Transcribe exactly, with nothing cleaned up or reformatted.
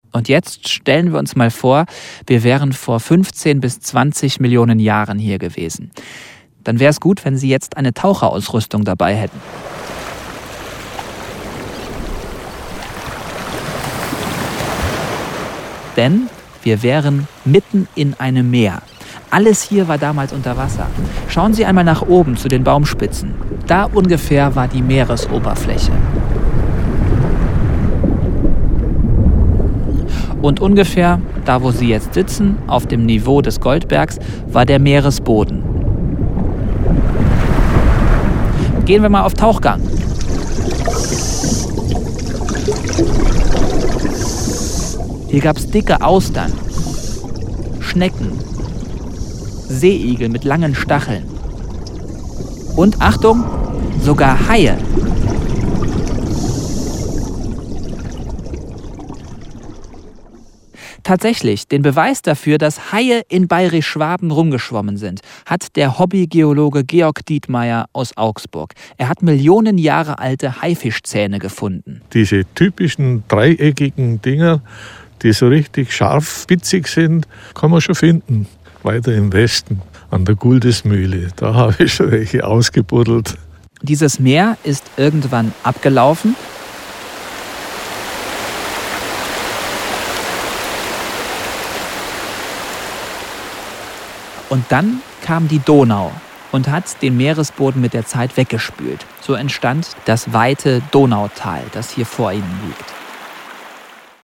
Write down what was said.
Und jetzt stellen wir uns mal vor, wir wären vor fünfzehn bis zwanzig Millionen Jahren hier gewesen. Dann wäre es gut, wenn Sie jetzt eine Taucherausrüstung dabei hätten. Denn wir wären mitten in einem Meer. Alles hier war damals unter Wasser. Schauen Sie einmal nach oben zu den Baumspitzen. Da ungefähr war die Meeresoberfläche. Und ungefähr da, wo Sie jetzt sitzen, auf dem Niveau des Goldbergs, war der Meeresboden. Gehen wir mal auf Tauchgang. Hier gab es dicke Austern, Schnecken, Seeigel mit langen Stacheln und, Achtung, sogar Haie. Tatsächlich, den Beweis dafür, dass Haie in Bayerisch-Schwaben rumgeschwommen sind, hat der Hobbygeologe Georg Dietmeier aus Augsburg. Er hat Millionen Jahre alte Haifischzähne gefunden. Diese typischen dreieckigen Dinger, die so richtig scharf, spitzig sind, kann man schon finden. Weiter im Westen, an der Guldesmühle, da habe ich schon welche ausgebuddelt. Dieses Meer ist irgendwann abgelaufen. Und dann kam die Donau und hat den Meeresboden mit der Zeit weggespült. So entstand das weite Donautal, das hier vor Ihnen liegt.